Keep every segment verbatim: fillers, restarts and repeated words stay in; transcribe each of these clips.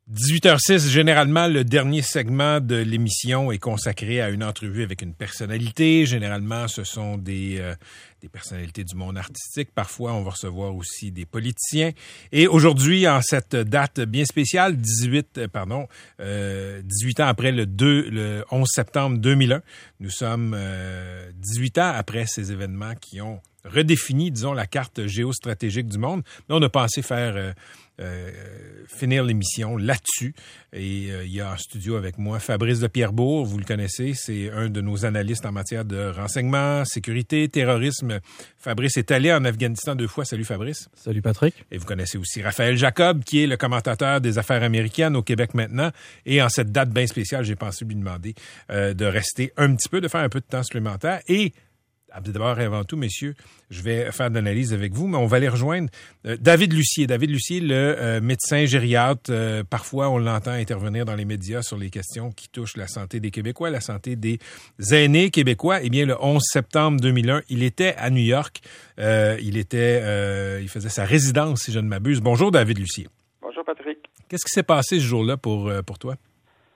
dix-huit heures six, généralement, le dernier segment de l'émission est consacré à une entrevue avec une personnalité. Généralement, ce sont des, euh, des personnalités du monde artistique. Parfois, on va recevoir aussi des politiciens. Et aujourd'hui, en cette date bien spéciale, dix-huit, pardon, euh, dix-huit ans après le deux, le onze septembre deux mille un, nous sommes euh, dix-huit ans après ces événements qui ont redéfini, disons, la carte géostratégique du monde. Mais on a pensé faire euh, euh, finir l'émission là-dessus. Et euh, il y a en studio avec moi Fabrice de Pierrebourg, vous le connaissez, c'est un de nos analystes en matière de renseignement, sécurité, terrorisme. Fabrice est allé en Afghanistan deux fois. Salut Fabrice. Salut Patrick. Et vous connaissez aussi Raphaël Jacob, qui est le commentateur des affaires américaines au Québec maintenant. Et en cette date bien spéciale, j'ai pensé lui demander euh, de rester un petit peu, de faire un peu de temps supplémentaire. Et d'abord et avant tout, messieurs, je vais faire de l'analyse avec vous, mais on va aller rejoindre euh, David Lucier. David Lucier, le euh, médecin gériatre. Euh, parfois, on l'entend intervenir dans les médias sur les questions qui touchent la santé des Québécois, la santé des aînés québécois. Eh bien, le onze septembre deux mille un, il était à New York. Euh, il était, euh, il faisait sa résidence, si je ne m'abuse. Bonjour, David Lucier. Bonjour, Patrick. Qu'est-ce qui s'est passé ce jour-là pour, euh, pour toi?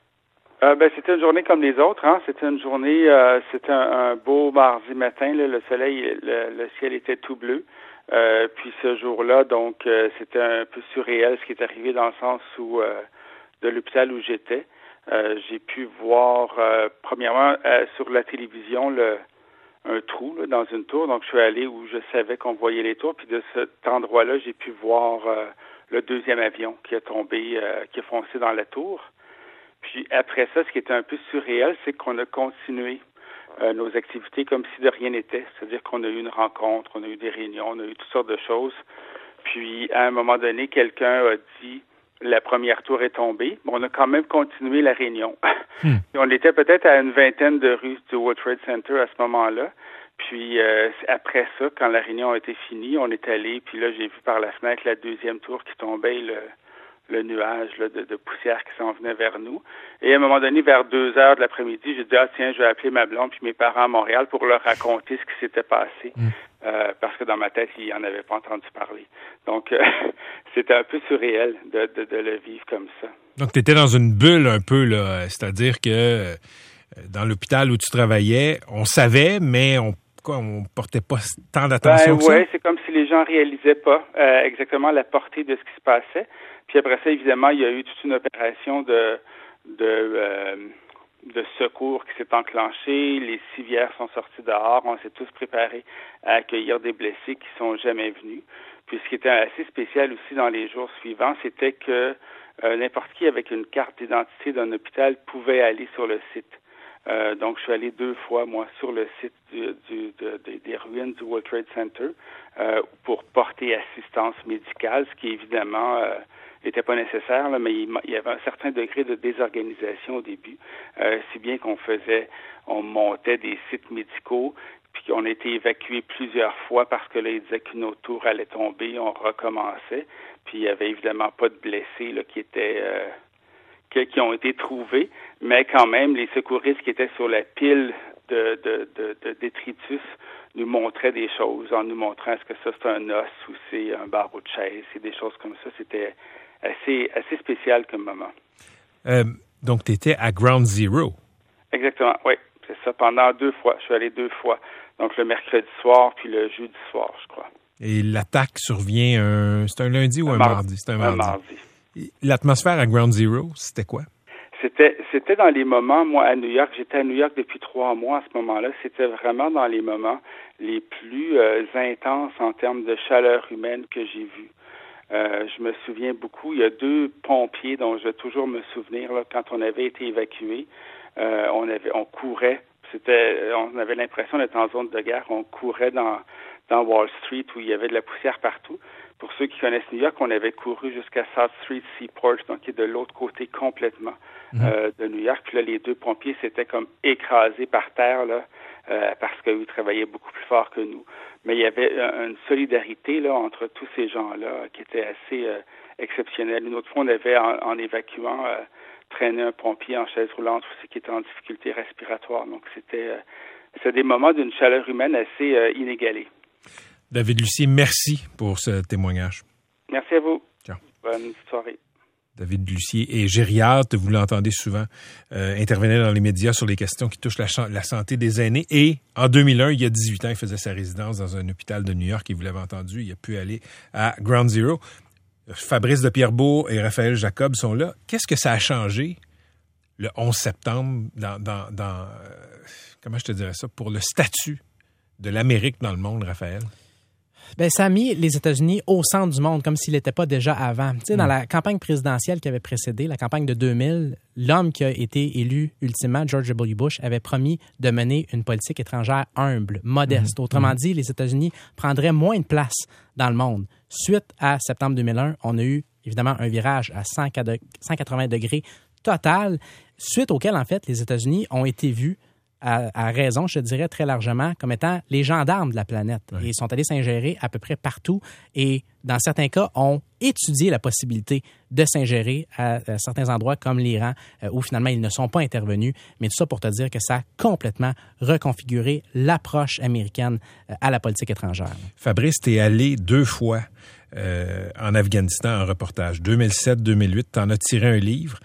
Euh, ben, c'était une journée comme les autres, hein. C'était une journée, euh, c'était un, un beau mardi matin, là, le soleil, le, le ciel était tout bleu. Euh, puis ce jour-là, donc, euh, c'était un peu surréel ce qui est arrivé dans le sens où, euh, de l'hôpital où j'étais, euh, j'ai pu voir, euh, premièrement, euh, sur la télévision, le, un trou là, dans une tour. Donc, je suis allé où je savais qu'on voyait les tours. Puis de cet endroit-là, j'ai pu voir euh, le deuxième avion qui a tombé, euh, qui a foncé dans la tour. Puis après ça, ce qui était un peu surréel, c'est qu'on a continué euh, nos activités comme si de rien n'était. C'est-à-dire qu'on a eu une rencontre, on a eu des réunions, on a eu toutes sortes de choses. Puis à un moment donné, quelqu'un a dit la première tour est tombée. Mais on a quand même continué la réunion. Hmm. Puis on était peut-être à une vingtaine de rues du World Trade Center à ce moment-là. Puis euh, après ça, quand la réunion a été finie, on est allé. Puis là, j'ai vu par la fenêtre la deuxième tour qui tombait, le le nuage là, de, de poussière qui s'en venait vers nous. Et à un moment donné, vers deux heures de l'après-midi, j'ai dit, ah tiens, je vais appeler ma blonde puis mes parents à Montréal pour leur raconter ce qui s'était passé. Mm. Euh, parce que dans ma tête, ils n'en avaient pas entendu parler. Donc, euh, c'était un peu surréel de, de, de le vivre comme ça. Donc, tu étais dans une bulle un peu, là. C'est-à-dire que euh, dans l'hôpital où tu travaillais, on savait, mais on Quoi, on portait pas tant d'attention ben, que ça? Oui, c'est comme si les gens réalisaient pas euh, exactement la portée de ce qui se passait. Puis après ça, évidemment, il y a eu toute une opération de de, euh, de secours qui s'est enclenchée. Les civières sont sorties dehors. On s'est tous préparés à accueillir des blessés qui sont jamais venus. Puis ce qui était assez spécial aussi dans les jours suivants, c'était que euh, n'importe qui avec une carte d'identité d'un hôpital pouvait aller sur le site. Euh, donc, je suis allé deux fois, moi, sur le site du, du, de, de, des ruines du World Trade Center euh, pour porter assistance médicale, ce qui, évidemment, euh, n'était pas nécessaire, là, mais il, il y avait un certain degré de désorganisation au début, euh, si bien qu'on faisait, on montait des sites médicaux, puis qu'on a été évacué plusieurs fois parce que là, ils disaient qu'une autre tour allait tomber, on recommençait, puis il n'y avait évidemment pas de blessés là, qui étaient... Euh, qui ont été trouvés, mais quand même, les secouristes qui étaient sur la pile de, de, de, de détritus nous montraient des choses en nous montrant est-ce que ça c'est un os ou c'est un barreau de chaise, c'est des choses comme ça. C'était assez, assez spécial comme moment. Euh, donc, tu étais à Ground Zero. Exactement, oui. C'est ça, pendant deux fois. Je suis allé deux fois. Donc, le mercredi soir puis le jeudi soir, je crois. Et l'attaque survient, un, c'est un lundi ou un, un mardi? mardi? C'est un mardi. Un mardi. L'atmosphère à Ground Zero, c'était quoi? C'était c'était dans les moments, moi, à New York, j'étais à New York depuis trois mois à ce moment-là, c'était vraiment dans les moments les plus euh, intenses en termes de chaleur humaine que j'ai vus. Euh, je me souviens beaucoup, il y a deux pompiers dont je vais toujours me souvenir, là, quand on avait été évacués, euh, on avait on courait, c'était on avait l'impression d'être en zone de guerre, on courait dans, dans Wall Street où il y avait de la poussière partout. Pour ceux qui connaissent New York, on avait couru jusqu'à South Street Seaport, donc qui est de l'autre côté complètement mmh. euh, de New York. Puis là, les deux pompiers s'étaient comme écrasés par terre là, euh, parce qu'ils travaillaient beaucoup plus fort que nous. Mais il y avait une solidarité là entre tous ces gens-là qui était assez euh, exceptionnelle. Une autre fois, on avait, en, en évacuant, euh, traîné un pompier en chaise roulante aussi qui était en difficulté respiratoire. Donc, c'était, euh, c'était des moments d'une chaleur humaine assez euh, inégalée. David Lucier, merci pour ce témoignage. Merci à vous. Ciao. Bonne soirée. David Lucier est gériatre, vous l'entendez souvent euh, intervenir dans les médias sur les questions qui touchent la, ch- la santé des aînés. Et en deux mille un, il y a dix-huit ans, il faisait sa résidence dans un hôpital de New York et vous l'avez entendu, il a pu aller à Ground Zero. Fabrice de Pierrebourg et Raphaël Jacob sont là. Qu'est-ce que ça a changé le onze septembre dans, dans, dans euh, comment je te dirais ça, pour le statut de l'Amérique dans le monde, Raphaël? Ben, ça a mis les États-Unis au centre du monde, comme s'il n'était pas déjà avant. Tu sais, mm. dans la campagne présidentielle qui avait précédé, la campagne de deux mille, l'homme qui a été élu ultimement, George W. Bush, avait promis de mener une politique étrangère humble, modeste. Mm. Autrement mm. dit, les États-Unis prendraient moins de place dans le monde. Suite à septembre deux mille un, on a eu évidemment un virage à cent quatre-vingts degrés total, suite auquel, en fait, les États-Unis ont été vus À, à raison, je te dirais très largement, comme étant les gendarmes de la planète. Oui. Et ils sont allés s'ingérer à peu près partout et, dans certains cas, ont étudié la possibilité de s'ingérer à, à certains endroits comme l'Iran, euh, où finalement ils ne sont pas intervenus. Mais tout ça pour te dire que ça a complètement reconfiguré l'approche américaine euh, à la politique étrangère. Fabrice, t'es allé deux fois Euh, en Afghanistan en reportage. deux mille sept deux mille huit, t'en as tiré un livre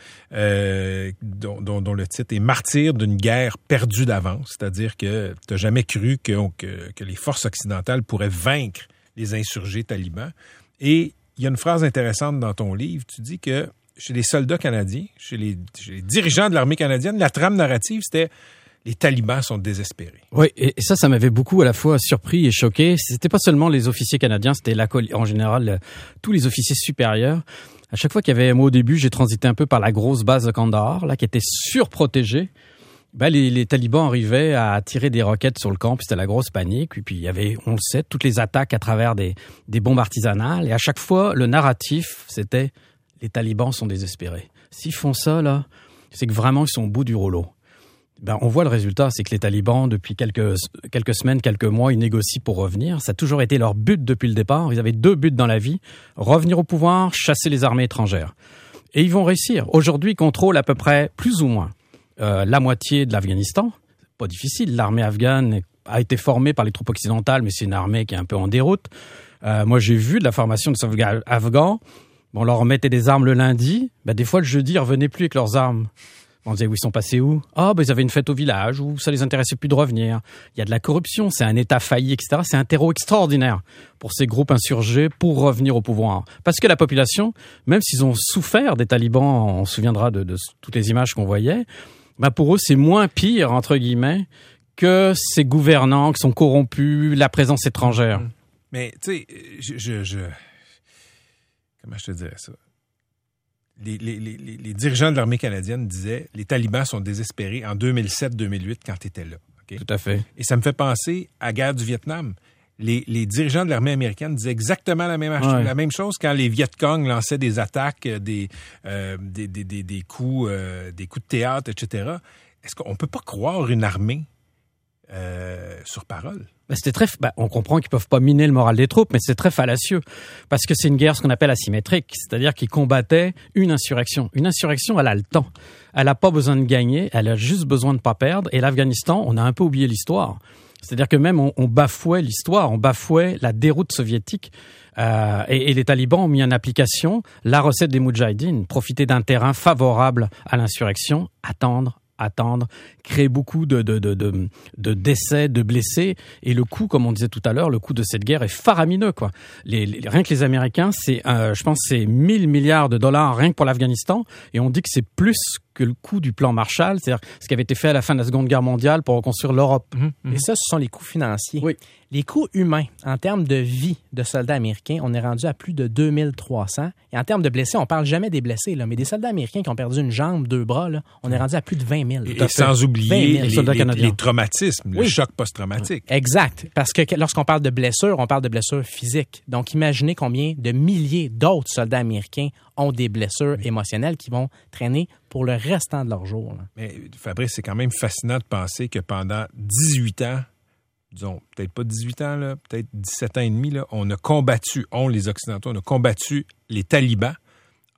euh, dont, dont, dont le titre est « Martyr d'une guerre perdue d'avance », c'est-à-dire que t'as jamais cru que, que, que les forces occidentales pourraient vaincre les insurgés talibans. Et il y a une phrase intéressante dans ton livre, tu dis que chez les soldats canadiens, chez les, chez les dirigeants de l'armée canadienne, la trame narrative, c'était les talibans sont désespérés. Oui, et ça, ça m'avait beaucoup à la fois surpris et choqué. C'était pas seulement les officiers canadiens, c'était la, en général tous les officiers supérieurs. À chaque fois qu'il y avait, moi au début, j'ai transité un peu par la grosse base de Kandahar, là, qui était surprotégée. Ben, les, les talibans arrivaient à tirer des roquettes sur le camp, puis c'était la grosse panique. Et puis il y avait, on le sait, toutes les attaques à travers des, des bombes artisanales. Et à chaque fois, le narratif, c'était les talibans sont désespérés. S'ils font ça, là, c'est que vraiment ils sont au bout du rouleau. Ben, on voit le résultat, c'est que les talibans, depuis quelques, quelques semaines, quelques mois, ils négocient pour revenir. Ça a toujours été leur but depuis le départ. Ils avaient deux buts dans la vie, revenir au pouvoir, chasser les armées étrangères. Et ils vont réussir. Aujourd'hui, ils contrôlent à peu près, plus ou moins, euh, la moitié de l'Afghanistan. C'est pas difficile. L'armée afghane a été formée par les troupes occidentales, mais c'est une armée qui est un peu en déroute. Euh, moi, j'ai vu de la formation de ces Afghans. On leur remettait des armes le lundi. Ben, des fois, le jeudi, ils revenaient plus avec leurs armes. On disait, où ils sont passés où? Ah, oh, ben, ils avaient une fête au village où ça les intéressait plus de revenir. Il y a de la corruption, c'est un État failli, et cetera. C'est un terreau extraordinaire pour ces groupes insurgés pour revenir au pouvoir. Parce que la population, même s'ils ont souffert des talibans, on se souviendra de, de toutes les images qu'on voyait, ben pour eux, c'est moins pire, entre guillemets, que ces gouvernants qui sont corrompus, la présence étrangère. Mais, tu sais, je, je, je... Comment je te dirais ça? Les, les, les, les dirigeants de l'armée canadienne disaient les talibans sont désespérés en deux mille sept deux mille huit quand tu étais là. Okay? Tout à fait. Et ça me fait penser à la guerre du Vietnam. Les, les dirigeants de l'armée américaine disaient exactement la même, ouais. la même chose quand les Viet Cong lançaient des attaques, des, euh, des, des, des, des, coups, euh, des coups de théâtre, et cetera. Est-ce qu'on peut pas croire une armée euh, sur parole? Ben, c'était très, ben, on comprend qu'ils peuvent pas miner le moral des troupes, mais c'est très fallacieux. Parce que c'est une guerre, ce qu'on appelle asymétrique. C'est-à-dire qu'ils combattaient une insurrection. Une insurrection, elle a le temps. Elle a pas besoin de gagner. Elle a juste besoin de pas perdre. Et l'Afghanistan, on a un peu oublié l'histoire. C'est-à-dire que même on, on bafouait l'histoire. On bafouait la déroute soviétique. Euh, et, et les talibans ont mis en application la recette des Moudjahidines. Profiter d'un terrain favorable à l'insurrection. Attendre. attendre, créer beaucoup de, de, de, de, de décès, de blessés. Et le coût, comme on disait tout à l'heure, le coût de cette guerre est faramineux, quoi. Les, les, rien que les Américains, c'est, euh, je pense, c'est mille milliards de dollars rien que pour l'Afghanistan. Et on dit que c'est plus que le coût du plan Marshall, c'est-à-dire ce qui avait été fait à la fin de la Seconde Guerre mondiale pour reconstruire l'Europe. Mmh, mmh. Et ça, ce sont les coûts financiers. Oui. Les coûts humains, en termes de vie de soldats américains, on est rendu à plus de deux mille trois cents. Et en termes de blessés, on parle jamais des blessés, là, mais des soldats américains qui ont perdu une jambe, deux bras, là, on est rendu à plus de vingt mille. Et, et sans oublier les, les, les traumatismes, oui. Le choc post-traumatique. Exact. Parce que lorsqu'on parle de blessures, on parle de blessures physiques. Donc, imaginez combien de milliers d'autres soldats américains ont des blessures oui. émotionnelles qui vont traîner pour le restant de leur jour. Là. Mais Fabrice, c'est quand même fascinant de penser que pendant dix-huit ans, disons, peut-être pas dix-huit ans, là, peut-être dix-sept ans et demi, là, on a combattu, on les Occidentaux, on a combattu les talibans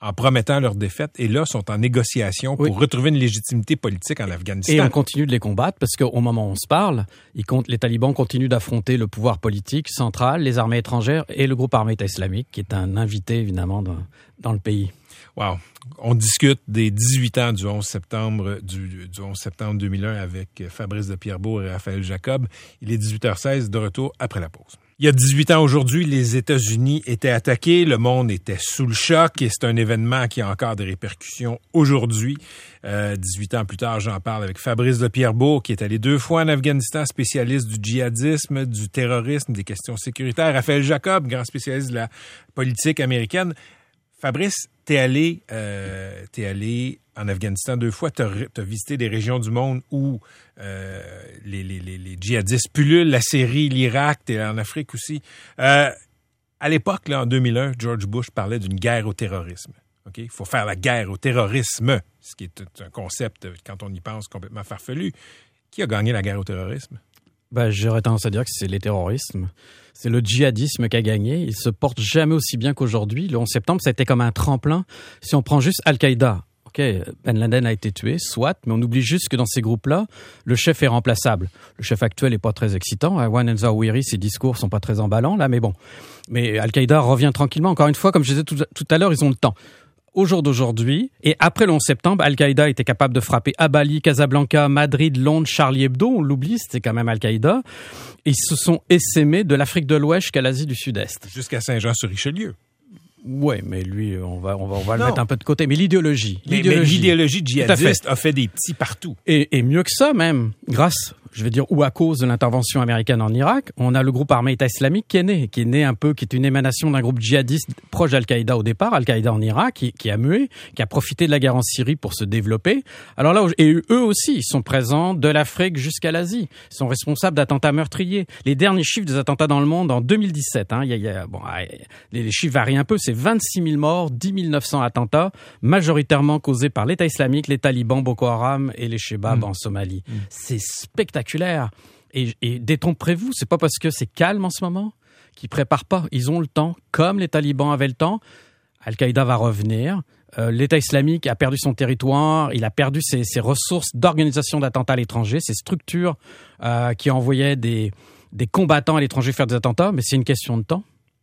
en promettant leur défaite, et là, sont en négociation pour oui. retrouver une légitimité politique en Afghanistan. Et on continue de les combattre, parce qu'au moment où on se parle, ils comptent, les talibans continuent d'affronter le pouvoir politique central, les armées étrangères et le groupe armé État islamique, qui est un invité, évidemment, dans, dans le pays. Wow. On discute des dix-huit ans du onze septembre, du, du onze septembre deux mille un avec Fabrice de Pierrebourg et Raphaël Jacob. Il est dix-huit heures seize, de retour après la pause. Il y a dix-huit ans aujourd'hui, les États-Unis étaient attaqués, le monde était sous le choc et c'est un événement qui a encore des répercussions aujourd'hui. Euh, dix-huit ans plus tard, j'en parle avec Fabrice de Pierrebourg qui est allé deux fois en Afghanistan, spécialiste du djihadisme, du terrorisme, des questions sécuritaires. Raphaël Jacob, grand spécialiste de la politique américaine. Fabrice, t'es allé, euh, t'es allé en Afghanistan deux fois, t'as, t'as visité des régions du monde où euh, les, les, les, les djihadistes pullulent, la Syrie, l'Irak, t'es en Afrique aussi. Euh, à l'époque, là, en deux mille un, George Bush parlait d'une guerre au terrorisme. Ok, il faut faire la guerre au terrorisme, ce qui est un concept, quand on y pense, complètement farfelu. Qui a gagné la guerre au terrorisme? Ben, j'aurais tendance à dire que c'est les terrorismes. C'est le djihadisme qui a gagné. Il se porte jamais aussi bien qu'aujourd'hui. Le onze septembre, ça a été comme un tremplin. Si on prend juste Al-Qaïda, ok, Ben Laden a été tué, soit, mais on oublie juste que dans ces groupes-là, le chef est remplaçable. Le chef actuel est pas très excitant. Awan el-Zawahiri, ses discours sont pas très emballants, là, mais bon. Mais Al-Qaïda revient tranquillement. Encore une fois, comme je disais tout, tout à l'heure, ils ont le temps. Au jour d'aujourd'hui, et après le onze septembre, Al-Qaïda était capable de frapper à Bali, Casablanca, Madrid, Londres, Charlie Hebdo, on l'oublie, c'était quand même Al-Qaïda. Et ils se sont essaimés de l'Afrique de l'Ouest jusqu'à l'Asie du Sud-Est. Jusqu'à Saint-Jean-sur-Richelieu. Ouais, mais lui, on va, on va, on va le mettre un peu de côté. Mais l'idéologie, mais, l'idéologie, mais l'idéologie djihadiste a fait des petits partout. Et, et mieux que ça même, grâce, je vais dire, ou à cause de l'intervention américaine en Irak, on a le groupe armé État islamique qui est né, qui est né un peu, qui est une émanation d'un groupe djihadiste proche d'Al-Qaïda au départ, Al-Qaïda en Irak, qui, qui a mué, qui a profité de la guerre en Syrie pour se développer. Alors là, et eux aussi, ils sont présents de l'Afrique jusqu'à l'Asie. Ils sont responsables d'attentats meurtriers. Les derniers chiffres des attentats dans le monde en deux mille dix-sept, hein, il y a, il y a, bon, les chiffres varient un peu, c'est vingt-six mille morts, dix mille neuf cents attentats, majoritairement causés par l'État islamique, les talibans, Boko Haram et les Shebab mmh. en Somalie. Mmh. C'est spectaculaire. Et, et détrompez-vous, c'est pas parce que c'est calme en ce moment qu'ils préparent pas. Ils ont le temps, comme les talibans avaient le temps. Al-Qaïda va revenir. Euh, L'État islamique a perdu son territoire, il a perdu ses, ses ressources d'organisation d'attentats à l'étranger, ses structures euh, qui envoyaient des, des combattants à l'étranger faire des attentats, mais c'est une question de temps.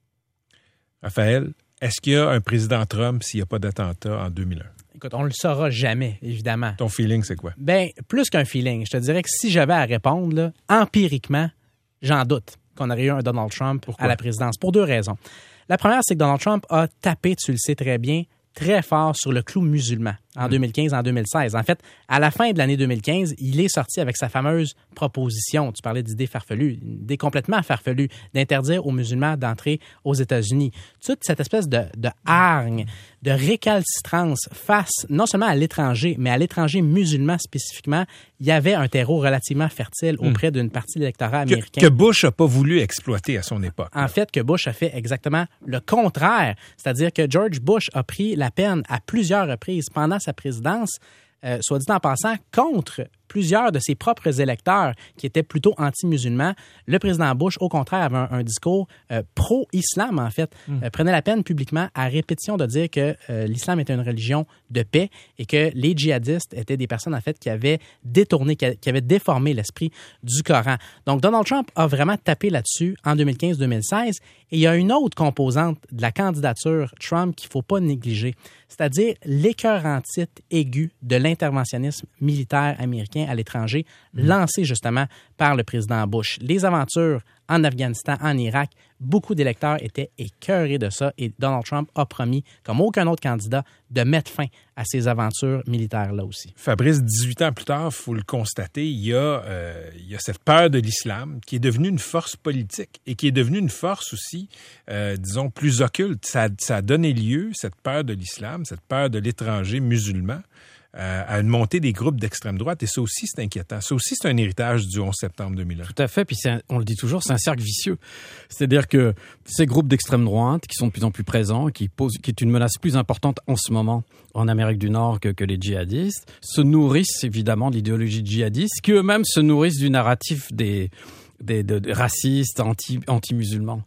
Raphaël, est-ce qu'il y a un président Trump s'il n'y a pas d'attentat en deux mille un? Écoute, on le saura jamais, évidemment. Ton feeling, c'est quoi? Ben, plus qu'un feeling. Je te dirais que si j'avais à répondre, là, empiriquement, j'en doute qu'on aurait eu un Donald Trump Pourquoi? à la présidence. Pour deux raisons. La première, c'est que Donald Trump a tapé, tu le sais très bien, très fort sur le clou musulman en mmh. deux mille quinze, en deux mille seize. En fait, à la fin de l'année deux mille quinze, il est sorti avec sa fameuse proposition, tu parlais d'idée farfelue, une idée complètement farfelue, d'interdire aux musulmans d'entrer aux États-Unis. Toute cette espèce de, de hargne, de récalcitrance face non seulement à l'étranger, mais à l'étranger musulman spécifiquement, il y avait un terreau relativement fertile auprès mmh. d'une partie de l'électorat américain. Que, que Bush n'a pas voulu exploiter à son époque. En fait, que Bush a fait exactement le contraire. C'est-à-dire que George Bush a pris la peine à plusieurs reprises pendant sa présidence, euh, soit dit en passant, contre plusieurs de ses propres électeurs qui étaient plutôt anti-musulmans. Le président Bush, au contraire, avait un, un discours euh, pro-islam, en fait. Mm. Euh, prenait la peine publiquement, à répétition, de dire que euh, l'islam était une religion de paix et que les djihadistes étaient des personnes, en fait, qui avaient détourné, qui, qui avaient déformé l'esprit du Coran. Donc, Donald Trump a vraiment tapé là-dessus en deux mille quinze deux mille seize. Et il y a une autre composante de la candidature Trump qu'il ne faut pas négliger, c'est-à-dire l'écœurantite aigu de l'interventionnisme militaire américain à l'étranger, mmh. lancé justement par le président Bush. Les aventures en Afghanistan, en Irak, beaucoup d'électeurs étaient écœurés de ça et Donald Trump a promis, comme aucun autre candidat, de mettre fin à ces aventures militaires-là aussi. Fabrice, dix-huit ans plus tard, il faut le constater, il y, a, euh, il y a cette peur de l'islam qui est devenue une force politique et qui est devenue une force aussi, euh, disons, plus occulte. Ça, ça a donné lieu, cette peur de l'islam, cette peur de l'étranger musulman, Euh, à une montée des groupes d'extrême droite. Et ça aussi, c'est inquiétant. Ça aussi, c'est un héritage du onze septembre deux mille un. Tout à fait. Puis c'est un, on le dit toujours, c'est un cercle vicieux. C'est-à-dire que ces groupes d'extrême droite, qui sont de plus en plus présents, qui posent, qui est une menace plus importante en ce moment en Amérique du Nord que, que les djihadistes, se nourrissent évidemment de l'idéologie djihadiste, qui eux-mêmes se nourrissent du narratif des, des, de, de racistes, anti, anti-musulmans.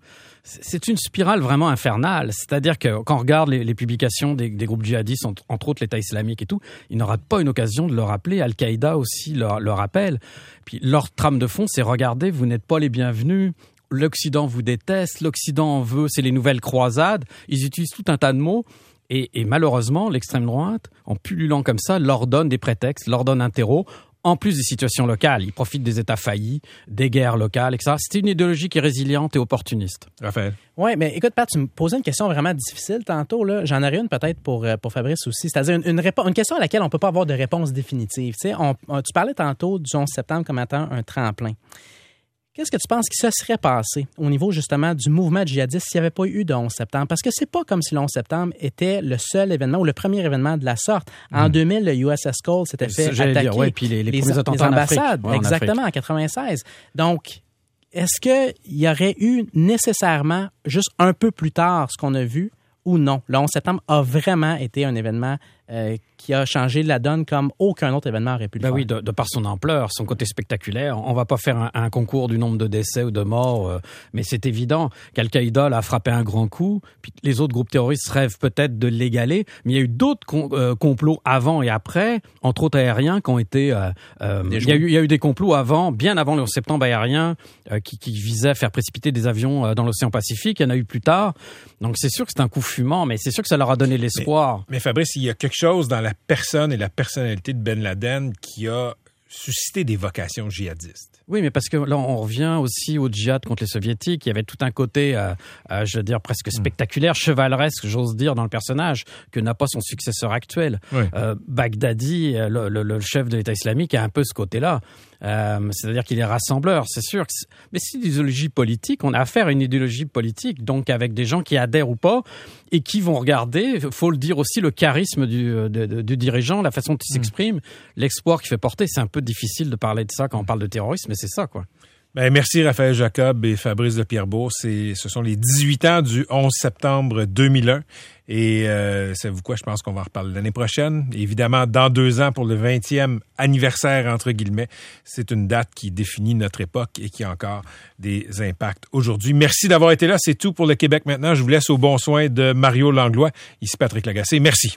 C'est une spirale vraiment infernale. C'est-à-dire que quand on regarde les, les publications des, des groupes djihadistes, entre, entre autres l'État islamique et tout, ils n'auraient pas une occasion de le rappeler. Al-Qaïda aussi le, le rappelle. Puis leur trame de fond, c'est regardez, vous n'êtes pas les bienvenus. L'Occident vous déteste. L'Occident en veut. C'est les nouvelles croisades. Ils utilisent tout un tas de mots. Et, et malheureusement, l'extrême droite, en pullulant comme ça, leur donne des prétextes, leur donne un terreau. En plus des situations locales, ils profitent des États faillis, des guerres locales, et cetera. C'est une idéologie qui est résiliente et opportuniste. Raphaël. Oui, mais écoute, Pat, tu me posais une question vraiment difficile tantôt. Là. J'en aurais une peut-être pour, pour Fabrice aussi. C'est-à-dire une, une, répo- une question à laquelle on ne peut pas avoir de réponse définitive. Tu sais, on, on, tu parlais tantôt du onze septembre comme étant un tremplin. Qu'est-ce que tu penses qui se serait passé au niveau justement du mouvement djihadiste s'il n'y avait pas eu de onze septembre? Parce que c'est pas comme si le onze septembre était le seul événement ou le premier événement de la sorte. En mmh. deux mille, le U S S Cole s'était fait attaquer dire, ouais, puis les, les, les, premiers attentats les ambassades. En Afrique. Ouais, exactement, en, en quatre-vingt-seize. Donc, est-ce qu'il y aurait eu nécessairement, juste un peu plus tard, ce qu'on a vu ou non? Le onze septembre a vraiment été un événement euh, qui a changé la donne comme aucun autre événement aurait pu le ben faire. Oui, de, de par son ampleur, son côté spectaculaire. On va pas faire un, un concours du nombre de décès ou de morts, euh, mais c'est évident qu'Al-Qaïda a frappé un grand coup, puis les autres groupes terroristes rêvent peut-être de l'égaler, mais il y a eu d'autres com- euh, complots avant et après, entre autres aériens, qui ont été... Euh, euh, il, y a eu, il y a eu des complots avant, bien avant le onze septembre aérien, euh, qui, qui visaient à faire précipiter des avions euh, dans l'océan Pacifique. Il y en a eu plus tard. Donc c'est sûr que c'est un coup fumant, mais c'est sûr que ça leur a donné l'espoir. Mais, mais Fabrice, il y a quelque chose dans la personne et la personnalité de Ben Laden qui a suscité des vocations djihadistes. Oui, mais parce que là, on revient aussi au djihad contre les soviétiques. Il y avait tout un côté, euh, euh, je veux dire, presque spectaculaire, mmh. chevaleresque, j'ose dire, dans le personnage, que n'a pas son successeur actuel. Oui. Euh, Baghdadi, le, le, le chef de l'État islamique, a un peu ce côté-là. Euh, c'est-à-dire qu'il est rassembleur, c'est sûr. Mais c'est une idéologie politique. On a affaire à une idéologie politique, donc avec des gens qui adhèrent ou pas et qui vont regarder, il faut le dire aussi, le charisme du, de, de, du dirigeant, la façon dont il mmh. s'exprime, l'espoir qu'il fait porter. C'est un peu difficile de parler de ça quand on parle de terrorisme, mais c'est ça, quoi. Ben, merci Raphaël Jacob et Fabrice de Pierrebourg. C'est, ce sont les dix-huit ans du onze septembre deux mille un. Et euh, savez-vous quoi, je pense qu'on va en reparler l'année prochaine. Et évidemment, dans deux ans, pour le vingtième anniversaire, entre guillemets, c'est une date qui définit notre époque et qui a encore des impacts aujourd'hui. Merci d'avoir été là. C'est tout pour le Québec maintenant. Je vous laisse au bon soin de Mario Langlois. Ici Patrick Lagacé. Merci.